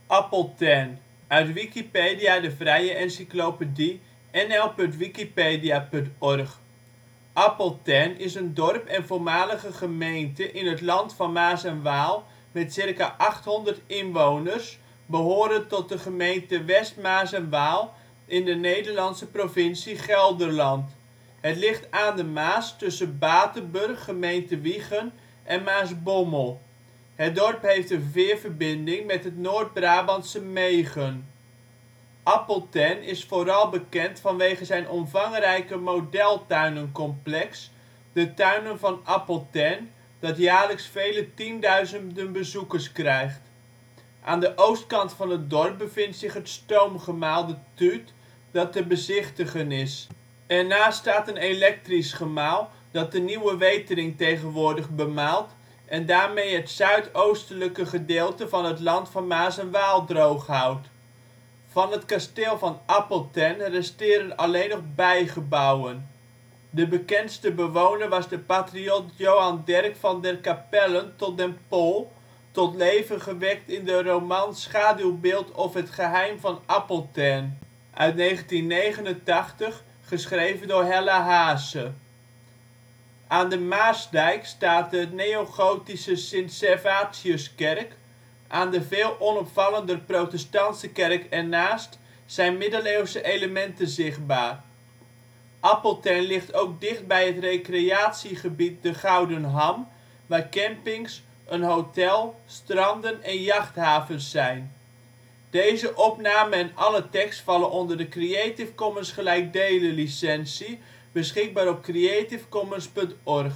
Appeltern, uit Wikipedia, de vrije encyclopedie. nl.wikipedia.org. Appeltern is een dorp en voormalige gemeente in het Land van Maas en Waal met circa 800 inwoners, behorend tot de gemeente West Maas en Waal in de Nederlandse provincie Gelderland. Het ligt aan de Maas tussen Batenburg (gemeente Wijchen) en Maasbommel. Het dorp heeft een veerverbinding met het Noord-Brabantse Megen. Appeltern is vooral bekend vanwege zijn omvangrijke modeltuinencomplex De Tuinen van Appeltern, dat jaarlijks vele tienduizenden bezoekers krijgt. Aan de oostkant van het dorp bevindt zich het stoomgemaal De Tuut, dat te bezichtigen is. Ernaast staat een elektrisch gemaal, dat de Nieuwe Wetering tegenwoordig bemaalt en daarmee het zuidoostelijke gedeelte van het Land van Maas en Waal droog houdt. Van het kasteel van Appeltern resteren alleen nog bijgebouwen. De bekendste bewoner was de patriot Johan Derk van der Capellen tot den Pol, tot leven gewekt in de roman Schaduwbeeld of Het geheim van Appeltern uit 1989, geschreven door Hella Haasse. Aan de Maasdijk staat de neogotische Sint-Servatiuskerk. Aan de veel onopvallender protestantse kerk ernaast zijn middeleeuwse elementen zichtbaar. Appeltern ligt ook dicht bij het recreatiegebied de Gouden Ham, waar campings, een hotel, stranden en jachthavens zijn. Deze opname en alle tekst vallen onder de Creative Commons gelijkdelen licentie, beschikbaar op creativecommons.org